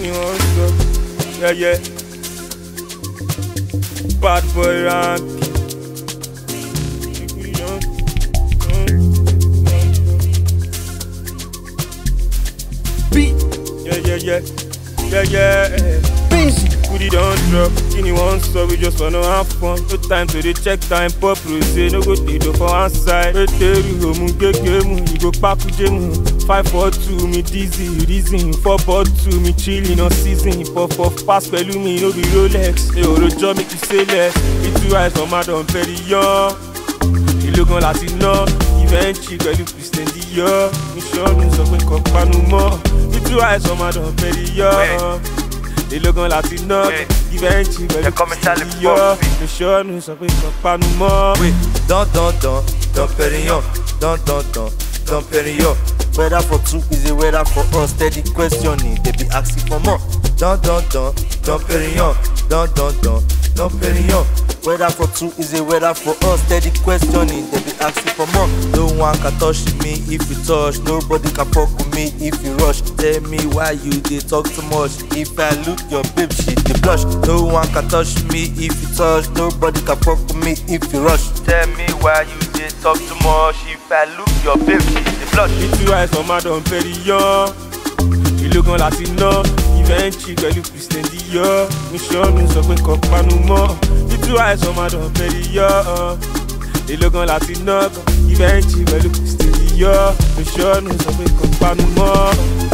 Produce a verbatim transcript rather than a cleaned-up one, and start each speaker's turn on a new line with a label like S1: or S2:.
S1: ni wọ́n sọ. Yeah, yeah. Bad boy rank.
S2: Beat.
S1: Yeah, yeah, yeah. Yeah, yeah.
S2: Busy.
S1: Goody don't drop. Kini one so we just wanna have fun. No time to the check time. Pop say no go dey do for one side. Eteru homu gege mu, you go pakuje mu. Five four two me dizzy, reason. Four four two me chilling on season. Puff puff pass pẹ̀lú mi no be Rolex. Hey, Orojo make you say less. Little eyes on madam very young. Ìlógan láti ná. Ìfẹ́ǹtì pẹ̀lú Christian Dior. Mi ṣọ́ọ̀nù sọ pé kò panu mọ́. Little eyes on madam very young. Ìlógan láti ná. Ìfẹ́ǹtì pẹ̀lú Christian Dior. Mi ṣọ́ọ̀nù sọ pé kò panu mọ́.
S2: Wait, don don don, don Perignon, don don don, don Perignon. Weather for two is a weather for us. Steady questioning, they be asking for more. Don don don, don Perignon, don don don, don Perignon. Weather for two is a weather for us. Steady questioning, they be asking for more. No one can touch me if you touch. Nobody can fuck with me if you rush. Tell me why you dey talk too much. If I look your babe, she dey blush. No one can touch me if you touch. Nobody can fuck with me if you rush. Tell me why you dey talk too much. If I look your babe, she dey blush.
S1: Little eyes on madam very young. Ìlógan láti ná. Ìfẹ́ǹtì pẹ̀lú Christian Dior. Mi ṣọ́ọ̀nù sọ pé kò panu mọ́. Little eyes on madam very young. Ìlógan láti ná. Ìfẹ́ǹtì pẹ̀lú Christian Dior. Mi ṣọ́ọ̀nù sọ pé kò panu mọ́.